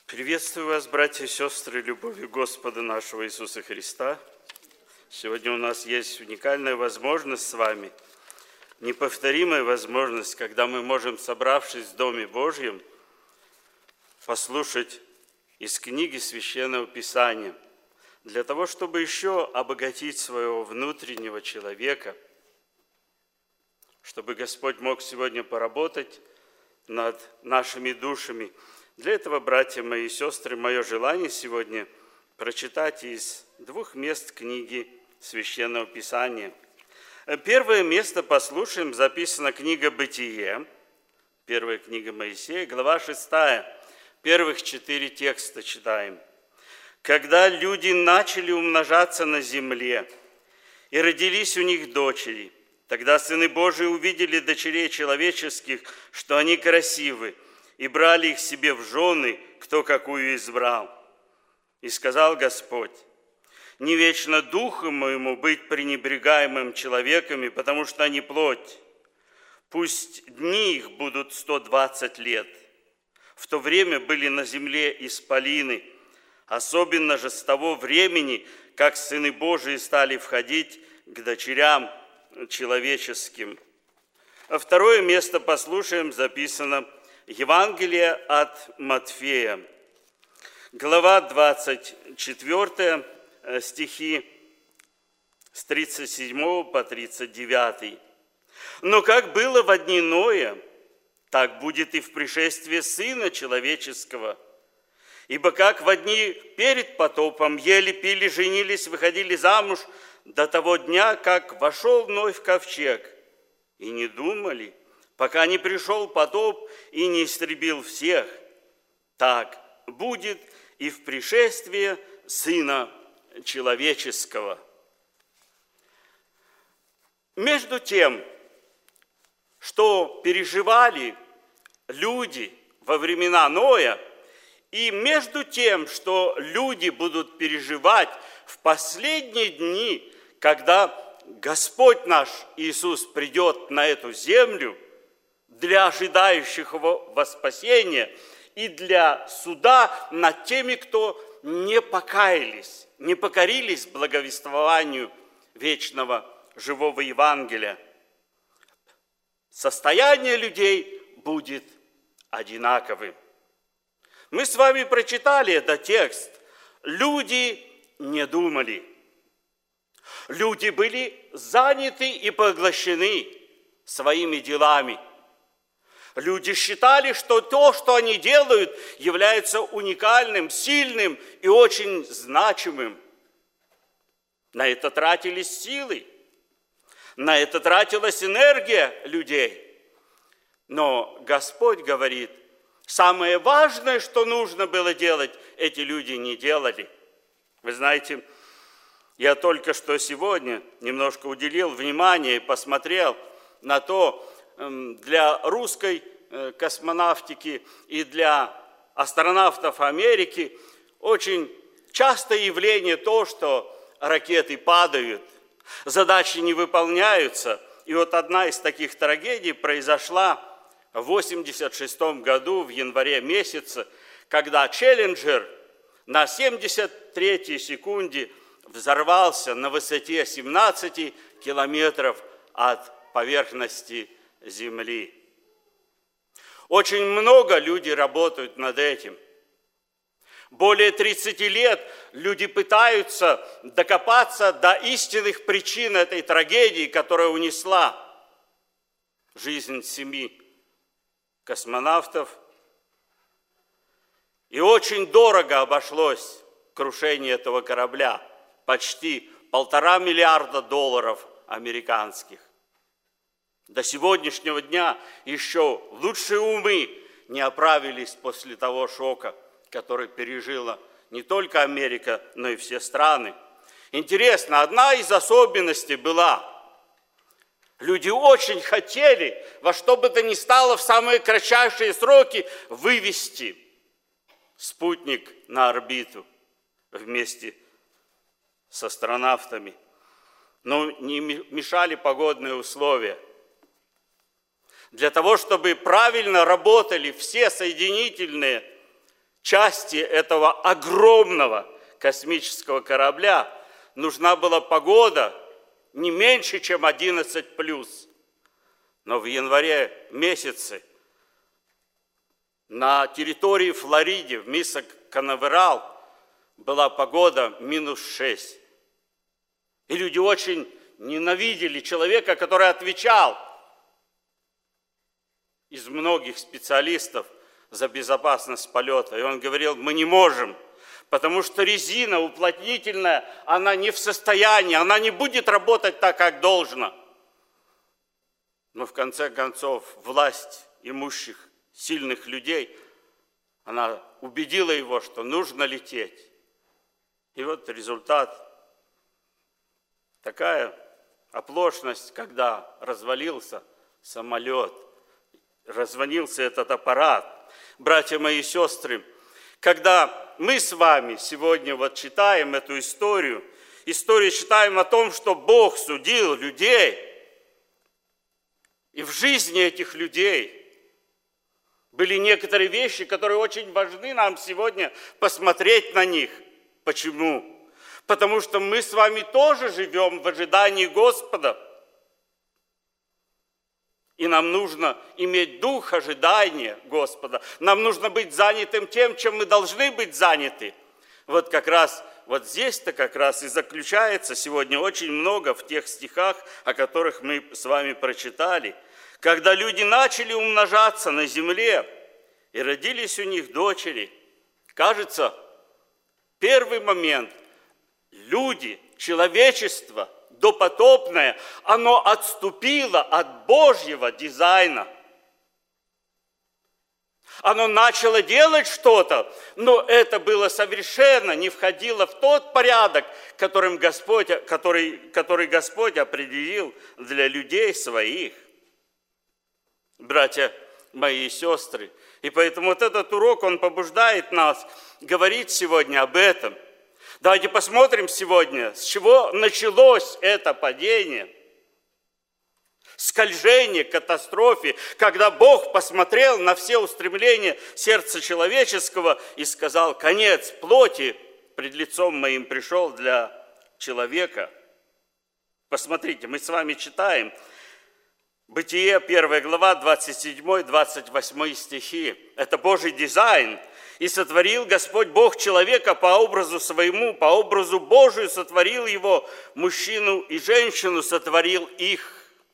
Приветствую вас, братья и сестры, любовью Господа нашего Иисуса Христа. Сегодня у нас есть уникальная возможность с вами, неповторимая возможность, когда мы можем, собравшись в Доме Божьем, послушать из книги Священного Писания, для того, чтобы еще обогатить своего внутреннего человека, чтобы Господь мог сегодня поработать над нашими душами. Для этого, братья мои и сестры, мое желание сегодня прочитать из двух мест книги Священного Писания. Первое место послушаем, записана книга «Бытие», первая книга Моисея, глава 6, первых 4 текста читаем. «Когда люди начали умножаться на земле, и родились у них дочери, тогда сыны Божии увидели дочерей человеческих, что они красивы, и брали их себе в жены, кто какую избрал. И сказал Господь: не вечно духу моему быть пренебрегаемым человеками, потому что они плоть. Пусть дни их будут 120 лет. В то время были на земле исполины, особенно же с того времени, как сыны Божии стали входить к дочерям человеческим». А второе место послушаем, записано Евангелие от Матфея, глава 24, стихи с 37 по 39. «Но как было во дни Ноя, так будет и в пришествии Сына Человеческого. Ибо как во дни перед потопом ели, пили, женились, выходили замуж до того дня, как вошел Ной в ковчег, и не думали, пока не пришел потоп и не истребил всех, так будет и в пришествии Сына Человеческого». Между тем, что переживали люди во времена Ноя, и между тем, что люди будут переживать в последние дни, когда Господь наш Иисус придет на эту землю для ожидающих его во спасение и для суда над теми, кто не покаялись, не покорились благовествованию вечного живого Евангелия. Состояние людей будет одинаковым. Мы с вами прочитали этот текст. Люди не думали. Люди были заняты и поглощены своими делами. Люди считали, что то, что они делают, является уникальным, сильным и очень значимым. На это тратились силы, на это тратилась энергия людей. Но Господь говорит, самое важное, что нужно было делать, эти люди не делали. Вы знаете, я только что сегодня немножко уделил внимание и посмотрел на то, для русской космонавтики и для астронавтов Америки очень частое явление то, что ракеты падают, задачи не выполняются. И вот одна из таких трагедий произошла в 1986 году, в январе месяце, когда Челленджер на 73-й секунде взорвался на высоте 17 километров от поверхности Земли. Очень много людей работают над этим. Более 30 лет люди пытаются докопаться до истинных причин этой трагедии, которая унесла жизнь 7 космонавтов. И очень дорого обошлось крушение этого корабля. Почти $1,5 миллиарда американских. До сегодняшнего дня еще лучшие умы не оправились после того шока, который пережила не только Америка, но и все страны. Интересно, одна из особенностей была, люди очень хотели во что бы то ни стало в самые кратчайшие сроки вывести спутник на орбиту вместе с астронавтами. Но не мешали погодные условия. Для того, чтобы правильно работали все соединительные части этого огромного космического корабля нужна была погода не меньше, чем 11+. Но в январе месяце на территории Флориды, в мисс Канаверал, была погода -6. И люди очень ненавидели человека, который отвечал из многих специалистов за безопасность полета. И он говорил: мы не можем, потому что резина уплотнительная, она не в состоянии, она не будет работать так, как должно. Но в конце концов власть имущих, сильных людей, она убедила его, что нужно лететь. И вот результат. Такая оплошность, когда развалился самолет, развалился этот аппарат. Братья мои и сестры, когда мы с вами сегодня вот читаем эту историю читаем о том, что Бог судил людей, и в жизни этих людей были некоторые вещи, которые очень важны нам сегодня посмотреть на них. Почему? Потому что мы с вами тоже живем в ожидании Господа. И нам нужно иметь дух ожидания Господа. Нам нужно быть занятым тем, чем мы должны быть заняты. Вот как раз, вот здесь-то как раз и заключается сегодня очень много в тех стихах, о которых мы с вами прочитали. Когда люди начали умножаться на земле, и родились у них дочери. Кажется, первый момент – люди, человечество, допотопное, оно отступило от Божьего дизайна. Оно начало делать что-то, но это было совершенно не входило в тот порядок, который Господь определил для людей своих. Братья мои и сестры, и поэтому вот этот урок, он побуждает нас говорить сегодня об этом. Давайте посмотрим сегодня, с чего началось это падение, скольжение к катастрофе, когда Бог посмотрел на все устремления сердца человеческого и сказал: конец плоти пред лицом моим пришел для человека. Посмотрите, мы с вами читаем Бытие, 1 глава, 27-28 стихи. Это Божий дизайн. «И сотворил Господь Бог человека по образу своему, по образу Божию сотворил его, мужчину и женщину сотворил их.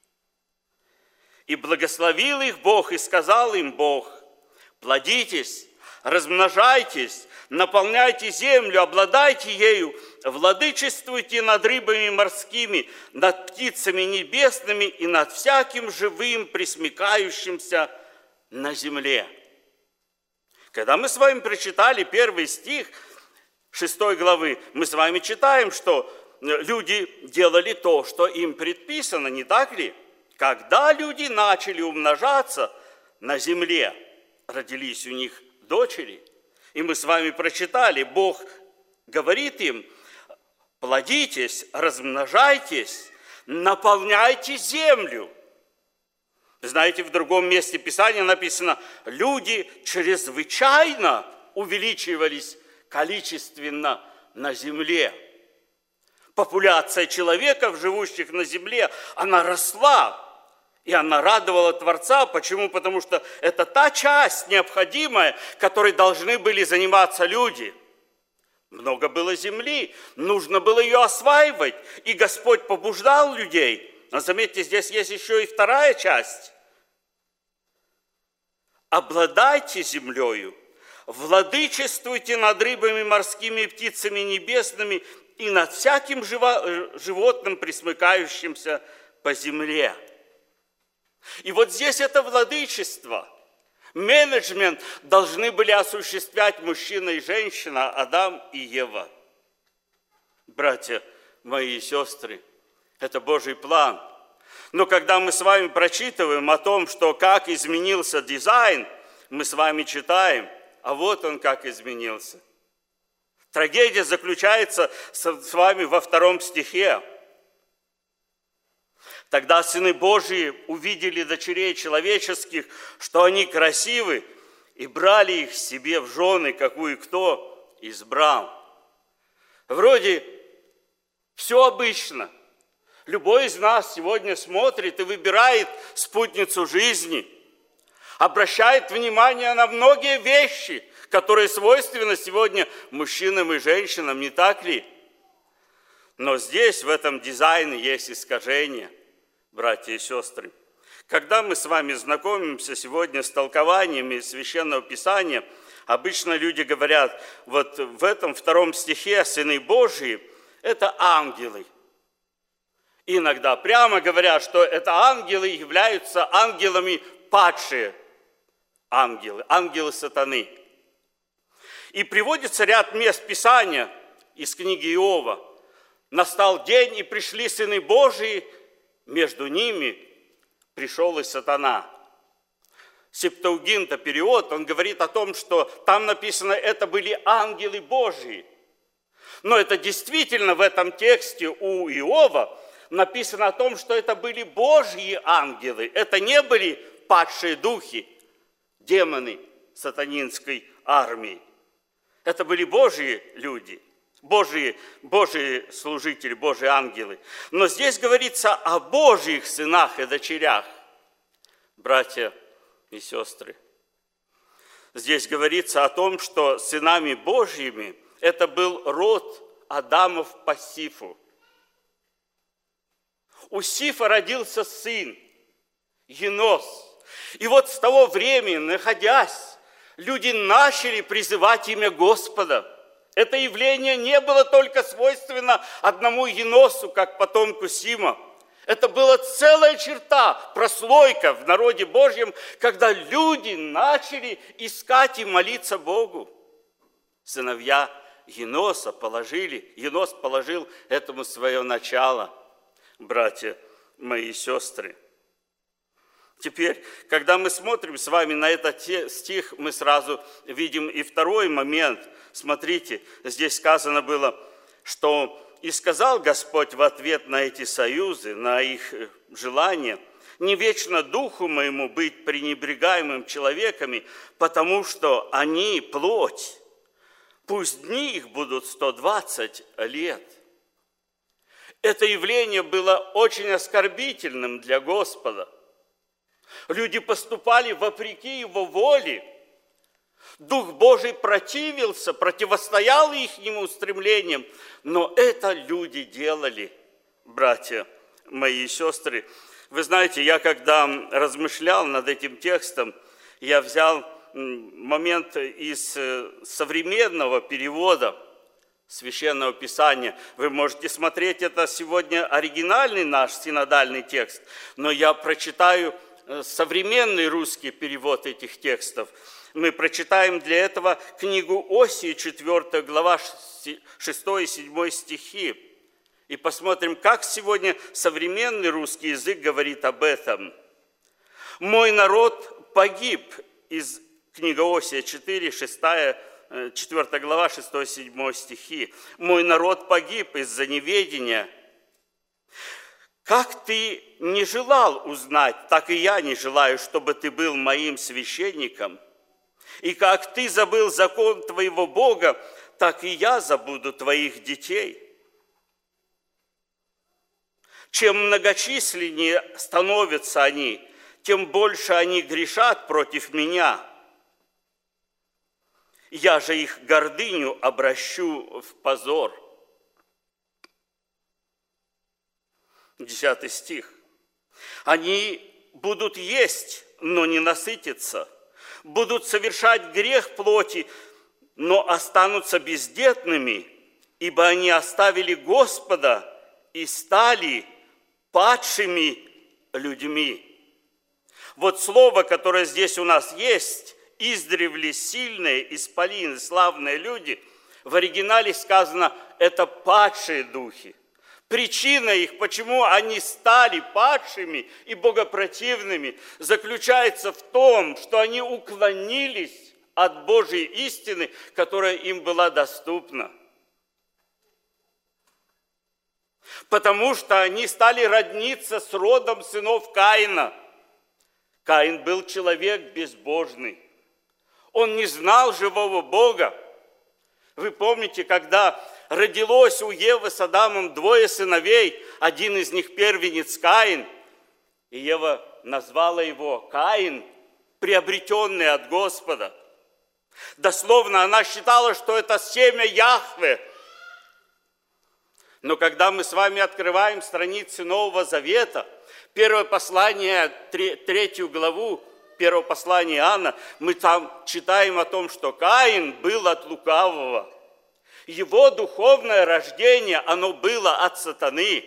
И благословил их Бог, и сказал им Бог: плодитесь, размножайтесь, наполняйте землю, обладайте ею, владычествуйте над рыбами морскими, над птицами небесными и над всяким живым, пресмыкающимся на земле». Когда мы с вами прочитали 1 стих 6 главы, мы с вами читаем, что люди делали то, что им предписано, не так ли? Когда люди начали умножаться на земле, родились у них дочери. И мы с вами прочитали, Бог говорит им: плодитесь, размножайтесь, наполняйте землю. Знаете, в другом месте Писания написано: люди чрезвычайно увеличивались количественно на земле. Популяция человеков, живущих на земле, она росла. И она радовала Творца. Почему? Потому что это та часть необходимая, которой должны были заниматься люди. Много было земли, нужно было ее осваивать. И Господь побуждал людей. Но заметьте, здесь есть еще и вторая часть. Обладайте землею, владычествуйте над рыбами морскими и птицами небесными и над всяким животным, пресмыкающимся по земле. И вот здесь это владычество, менеджмент должны были осуществлять мужчина и женщина, Адам и Ева. Братья мои и сестры, это Божий план. Но когда мы с вами прочитываем о том, что как изменился дизайн, мы с вами читаем, а вот он как изменился. Трагедия заключается с вами во 2 стихе. Тогда сыны Божьи увидели дочерей человеческих, что они красивы, и брали их себе в жены, какую кто избрал. Вроде все обычно. Любой из нас сегодня смотрит и выбирает спутницу жизни, обращает внимание на многие вещи, которые свойственны сегодня мужчинам и женщинам, не так ли? Но здесь, в этом дизайне, есть искажение, братья и сестры. Когда мы с вами знакомимся сегодня с толкованиями Священного Писания, обычно люди говорят, вот в этом 2 стихе сыны Божьи – это ангелы. Иногда прямо говорят, что это ангелы являются ангелами падшие ангелы, ангелы сатаны. И приводится ряд мест Писания из книги Иова. «Настал день, и пришли сыны Божии, между ними пришел и сатана». Септуагинта перевод, он говорит о том, что там написано, это были ангелы Божьи. Но это действительно в этом тексте у Иова написано о том, что это были Божьи ангелы. Это не были падшие духи, демоны сатанинской армии. Это были Божьи люди, Божьи служители, Божьи ангелы. Но здесь говорится о Божьих сынах и дочерях, братья и сестры. Здесь говорится о том, что сынами Божьими это был род Адамов по Сифу. У Сифа родился сын, Енос. И вот с того времени, находясь, люди начали призывать имя Господа. Это явление не было только свойственно одному Еносу, как потомку Сима. Это была целая черта, прослойка в народе Божьем, когда люди начали искать и молиться Богу. Сыновья Енос положил этому свое начало, братья мои и сестры. Теперь, когда мы смотрим с вами на этот стих, мы сразу видим и второй момент. Смотрите, здесь сказано было, что «И сказал Господь в ответ на эти союзы, на их желания, не вечно духу моему быть пренебрегаемым человеками, потому что они плоть, пусть дни их будут 120 лет». Это явление было очень оскорбительным для Господа. Люди поступали вопреки Его воле. Дух Божий противостоял их устремлениям, но это люди делали, братья мои и сестры. Вы знаете, я когда размышлял над этим текстом, я взял момент из современного перевода Священного Писания. Вы можете смотреть, это сегодня оригинальный наш синодальный текст, но я прочитаю современный русский перевод этих текстов. Мы прочитаем для этого книгу Осии, 4 глава, 6 и 7 стихи. И посмотрим, как сегодня современный русский язык говорит об этом. «Мой народ погиб», из книги Осия 4 глава, 6-7 стихи. «Мой народ погиб из-за неведения. Как ты не желал узнать, так и я не желаю, чтобы ты был моим священником. И как ты забыл закон твоего Бога, так и я забуду твоих детей. Чем многочисленнее становятся они, тем больше они грешат против меня. Я же их гордыню обращу в позор». 10 стих. «Они будут есть, но не насытятся, будут совершать грех плоти, но останутся бездетными, ибо они оставили Господа и стали падшими людьми». Вот слово, которое здесь у нас есть, издревле сильные, исполины, славные люди, в оригинале сказано, это падшие духи. Причина их, почему они стали падшими и богопротивными, заключается в том, что они уклонились от Божьей истины, которая им была доступна. Потому что они стали родниться с родом сынов Каина. Каин был человек безбожный. Он не знал живого Бога. Вы помните, когда родилось у Евы с Адамом двое сыновей, один из них первенец Каин, и Ева назвала его Каин, приобретенный от Господа. Дословно она считала, что это семя Яхве. Но когда мы с вами открываем страницы Нового Завета, первое послание, 3 главу, первого послания Иоанна, мы там читаем о том, что Каин был от лукавого. Его духовное рождение, оно было от сатаны.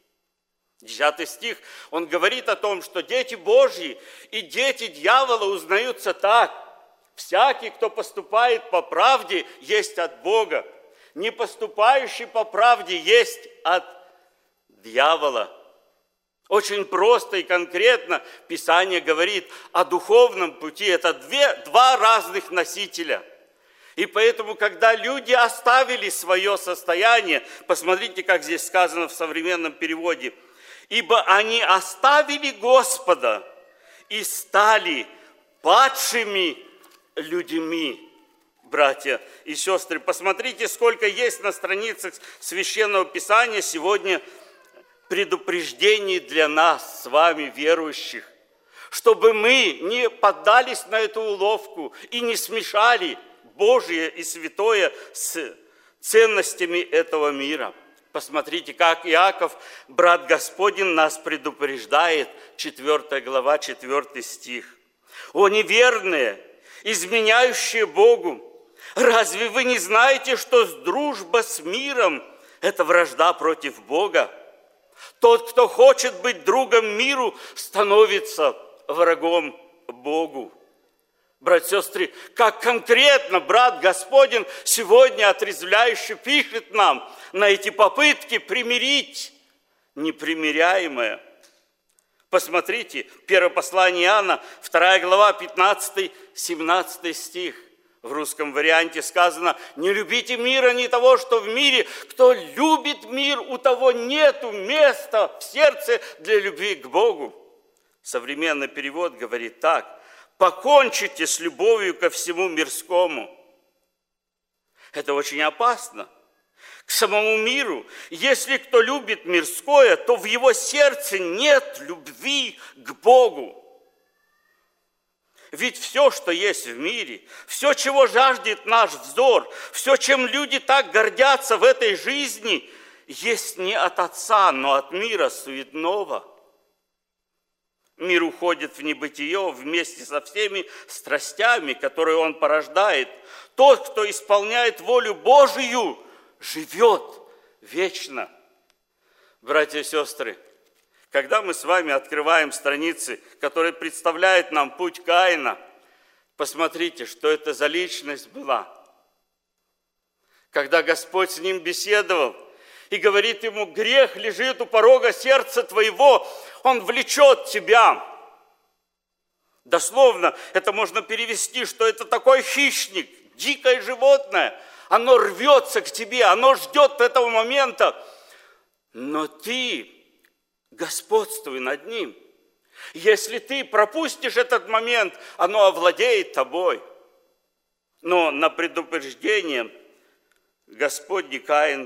10 стих, он говорит о том, что дети Божьи и дети дьявола узнаются так. Всякий, кто поступает по правде, есть от Бога. Не поступающий по правде есть от дьявола. Очень просто и конкретно Писание говорит о духовном пути. Это два разных носителя. И поэтому, когда люди оставили свое состояние, посмотрите, как здесь сказано в современном переводе, ибо они оставили Господа и стали падшими людьми. Братья и сестры, посмотрите, сколько есть на страницах Священного Писания сегодня предупреждений для нас с вами, верующих, чтобы мы не поддались на эту уловку и не смешали Божие и святое с ценностями этого мира. Посмотрите, как Иаков, брат Господень, нас предупреждает, 4 глава, 4 стих. «О неверные, изменяющие Богу, разве вы не знаете, что дружба с миром – это вражда против Бога? Тот, кто хочет быть другом миру, становится врагом Богу». Братья и сестры, как конкретно брат Господень сегодня отрезвляюще пишет нам на эти попытки примирить непримиряемое. Посмотрите, первое послание Иоанна, 2 глава, 15-17 стих. В русском варианте сказано: «Не любите мира, ни того, что в мире. Кто любит мир, у того нету места в сердце для любви к Богу». Современный перевод говорит так: «Покончите с любовью ко всему мирскому». Это очень опасно. К самому миру. Если кто любит мирское, то в его сердце нет любви к Богу. Ведь все, что есть в мире, все, чего жаждет наш взор, все, чем люди так гордятся в этой жизни, есть не от Отца, но от мира суетного. Мир уходит в небытие вместе со всеми страстями, которые он порождает. Тот, кто исполняет волю Божию, живет вечно. Братья и сестры, когда мы с вами открываем страницы, которые представляют нам путь Каина, посмотрите, что это за личность была. Когда Господь с ним беседовал и говорит ему: грех лежит у порога сердца твоего, он влечет тебя. Дословно это можно перевести, что это такой хищник, дикое животное. Оно рвется к тебе, оно ждет этого момента. Но ты господствуй над ним. Если ты пропустишь этот момент, оно овладеет тобой. Но на предупреждение Господний Каин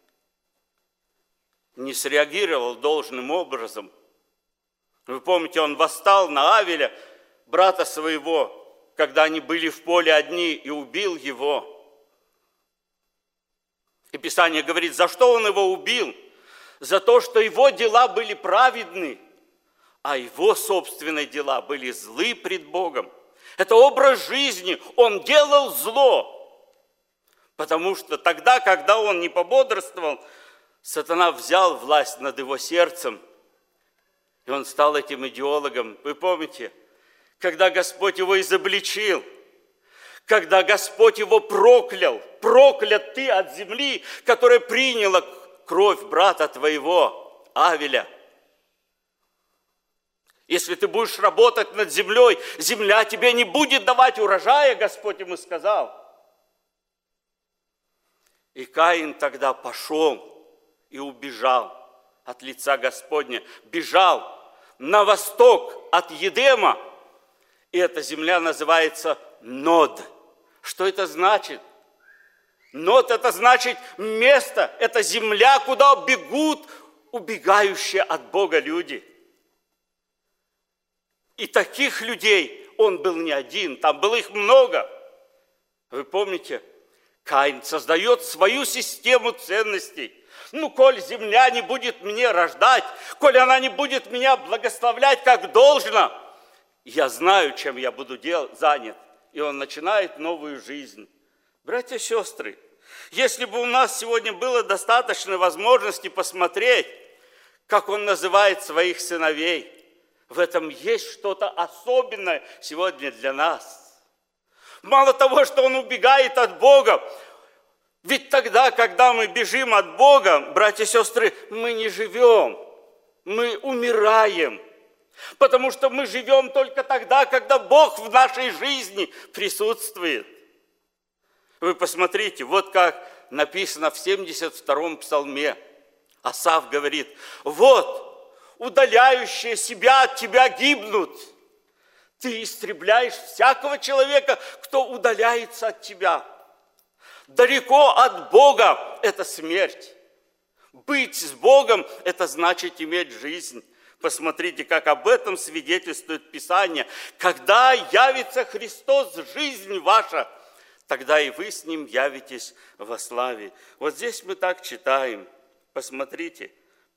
не среагировал должным образом. Вы помните, он восстал на Авеля, брата своего, когда они были в поле одни, и убил его. И Писание говорит, за что он его убил? За то, что его дела были праведны, а его собственные дела были злы пред Богом. Это образ жизни, он делал зло. Потому что тогда, когда он не пободрствовал, сатана взял власть над его сердцем, и он стал этим идеологом. Вы помните, когда Господь его изобличил, когда Господь его проклял: проклят ты от земли, которая приняла кровь брата твоего, Авеля. Если ты будешь работать над землей, земля тебе не будет давать урожая, Господь ему сказал. И Каин тогда пошел и убежал от лица Господня, бежал на восток от Едема, и эта земля называется нод. Что это значит? Нод – это значит место, это земля, куда бегут убегающие от Бога люди. И таких людей он был не один, там было их много. Вы помните, Каин создает свою систему ценностей. Коль земля не будет мне рождать, коль она не будет меня благословлять как должно, я знаю, чем я буду занят. И он начинает новую жизнь. Братья и сестры, если бы у нас сегодня было достаточно возможности посмотреть, как он называет своих сыновей, в этом есть что-то особенное сегодня для нас. Мало того, что он убегает от Бога, ведь тогда, когда мы бежим от Бога, братья и сестры, мы не живем, мы умираем. Потому что мы живем только тогда, когда Бог в нашей жизни присутствует. Вы посмотрите, вот как написано в 72-м псалме. Асаф говорит: вот, удаляющие себя от тебя гибнут. Ты истребляешь всякого человека, кто удаляется от тебя. Далеко от Бога – это смерть. Быть с Богом – это значит иметь жизнь. Посмотрите, как об этом свидетельствует Писание. Когда явится Христос, жизнь ваша, тогда и вы с Ним явитесь во славе. Вот здесь мы так читаем. Посмотрите,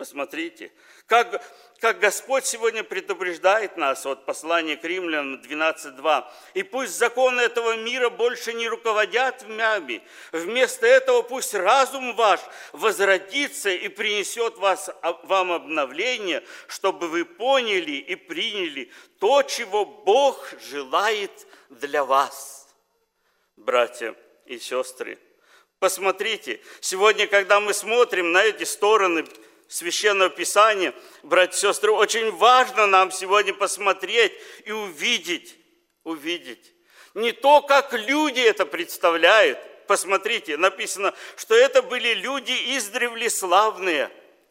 как Господь сегодня предупреждает нас, вот послание к Римлянам 12:2. «И пусть законы этого мира больше не руководят вами, вместо этого пусть разум ваш возродится и принесет вам обновление, чтобы вы поняли и приняли то, чего Бог желает для вас». Братья и сестры, посмотрите, сегодня, когда мы смотрим на эти стороны Священного Писания, братья и сестры, очень важно нам сегодня посмотреть и увидеть не то, как люди это представляют. Посмотрите, написано, что это были люди издревле славные.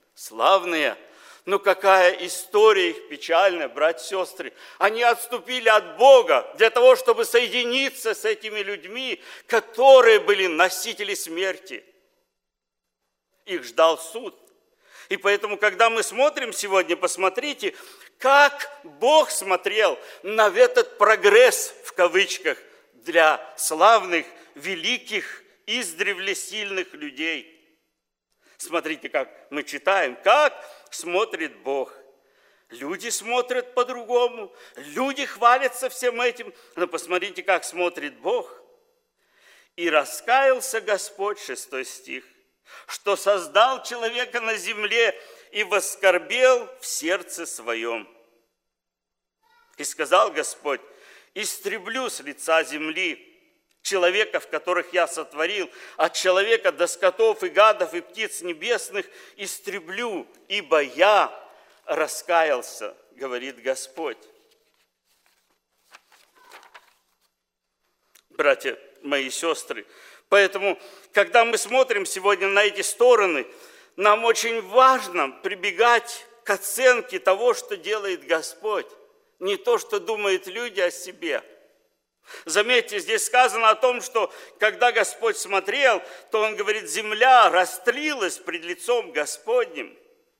Но какая история их печальная, братья и сестры. Они отступили от Бога для того, чтобы соединиться с этими людьми, которые были носители смерти. Их ждал суд. И поэтому, когда мы смотрим сегодня, посмотрите, как Бог смотрел на этот прогресс, в кавычках, для славных, великих, издревле сильных людей. Смотрите, как мы читаем, как смотрит Бог. Люди смотрят по-другому, люди хвалятся всем этим, но посмотрите, как смотрит Бог. «И раскаялся Господь», 6 стих, «что создал человека на земле и воскорбел в сердце своем. И сказал Господь: истреблю с лица земли человеков, которых я сотворил, от человека до скотов и гадов и птиц небесных истреблю, ибо я раскаялся, говорит Господь». Братья мои сестры, поэтому, когда мы смотрим сегодня на эти стороны, нам очень важно прибегать к оценке того, что делает Господь, не то, что думают люди о себе. Заметьте, здесь сказано о том, что когда Господь смотрел, то Он говорит, земля растлилась пред лицом Господним.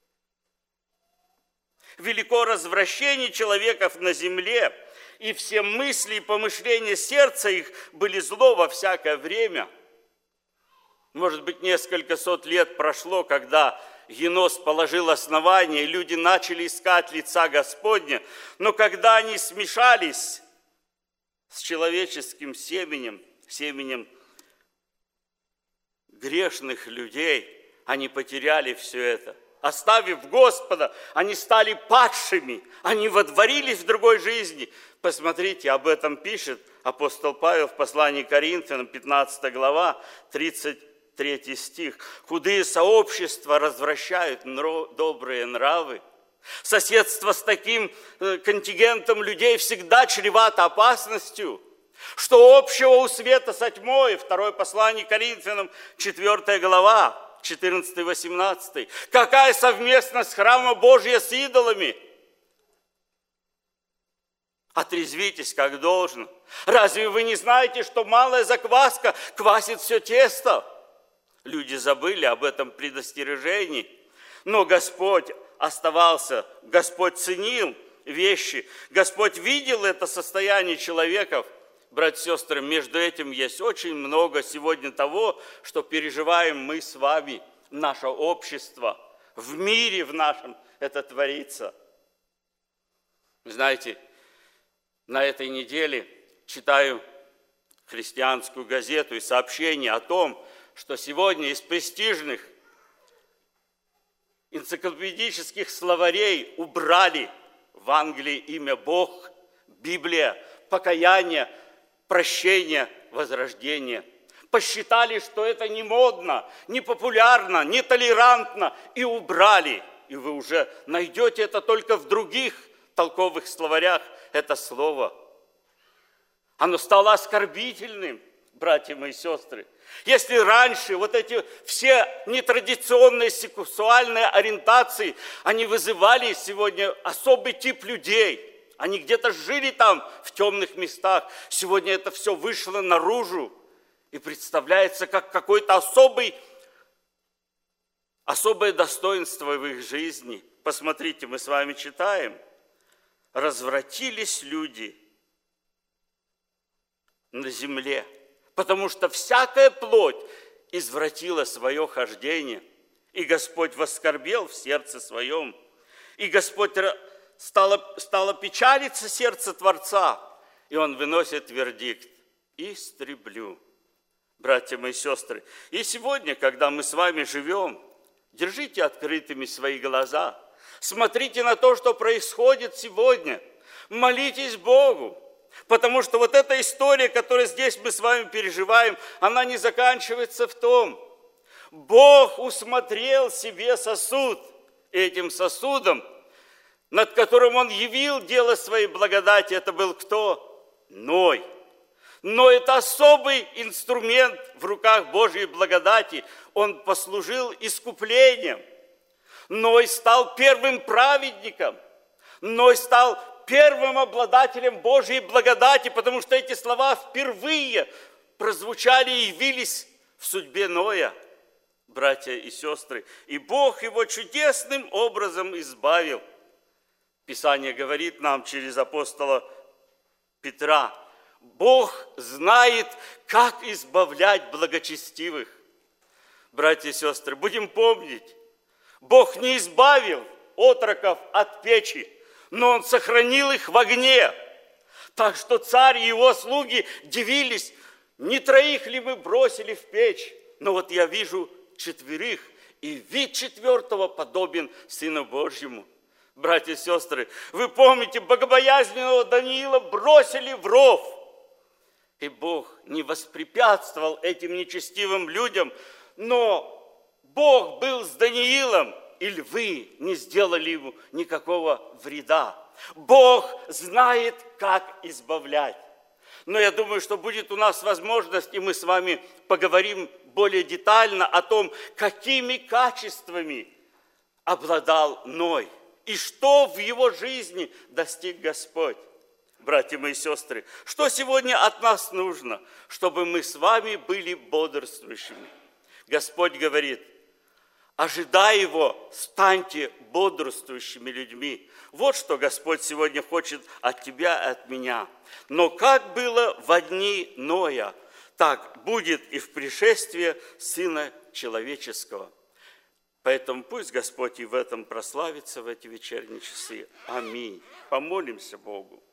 Велико развращение человеков на земле, и все мысли и помышления сердца их были зло во всякое время. Может быть, несколько сот лет прошло, когда Енос положил основание, и люди начали искать лица Господня, но когда они смешались с человеческим семенем грешных людей, они потеряли все это. Оставив Господа, они стали падшими, они водворились в другой жизни. Посмотрите, об этом пишет апостол Павел в послании к Коринфянам, 15 глава, 33 стих. «Худые сообщества развращают добрые нравы». Соседство с таким контингентом людей всегда чревато опасностью. Что общего у света со тьмой? Второе послание к Коринфянам, 4 глава, 14-18. Какая совместность храма Божия с идолами? Отрезвитесь, как должно. Разве вы не знаете, что малая закваска квасит все тесто? Люди забыли об этом предостережении. Но Господь оставался, Господь ценил вещи, Господь видел это состояние человеков. Братья и сестры, между этим есть очень много сегодня того, что переживаем мы с вами, наше общество, в мире в нашем это творится. Вы знаете, на этой неделе читаю христианскую газету и сообщение о том, что сегодня из престижных энциклопедических словарей убрали в Англии имя Бог, Библия, покаяние, прощение, возрождение. Посчитали, что это не модно, не популярно, не толерантно, и убрали. И вы уже найдете это только в других толковых словарях, это слово. Оно стало оскорбительным, братья мои сестры. Если раньше вот эти все нетрадиционные сексуальные ориентации, они вызывали сегодня особый тип людей, они где-то жили там в темных местах, сегодня это все вышло наружу и представляется как какое-то особое достоинство в их жизни. Посмотрите, мы с вами читаем. Развратились люди на земле, потому что всякая плоть извратила свое хождение, и Господь воскорбел в сердце своем, и Господь стало печалиться сердце Творца, и Он выносит вердикт: истреблю. Братья мои сестры, и сегодня, когда мы с вами живем, держите открытыми свои глаза, смотрите на то, что происходит сегодня, молитесь Богу, потому что вот эта история, которую здесь мы с вами переживаем, она не заканчивается в том. Бог усмотрел себе сосуд, и этим сосудом, над которым Он явил дело своей благодати, это был кто? Ной. Но это особый инструмент в руках Божьей благодати. Он послужил искуплением. Ной стал первым праведником. Ной стал первым обладателем Божьей благодати, потому что эти слова впервые прозвучали и явились в судьбе Ноя, братья и сестры. И Бог его чудесным образом избавил. Писание говорит нам через апостола Петра: Бог знает, как избавлять благочестивых. Братья и сестры, будем помнить, Бог не избавил отроков от печи, но Он сохранил их в огне. Так что царь и его слуги дивились: не 3 ли мы бросили в печь? Но вот я вижу 4, и вид 4-го подобен Сыну Божьему. Братья и сестры, вы помните, богобоязненного Даниила бросили в ров. И Бог не воспрепятствовал этим нечестивым людям, но Бог был с Даниилом, и львы не сделали ему никакого вреда. Бог знает, как избавлять. Но я думаю, что будет у нас возможность, и мы с вами поговорим более детально о том, какими качествами обладал Ной, и что в его жизни достиг Господь. Братья мои сестры, что сегодня от нас нужно, чтобы мы с вами были бодрствующими? Господь говорит: ожидая Его, станьте бодрствующими людьми. Вот что Господь сегодня хочет от тебя и от меня. Но как было во дни Ноя, так будет и в пришествии Сына Человеческого. Поэтому пусть Господь и в этом прославится в эти вечерние часы. Аминь. Помолимся Богу.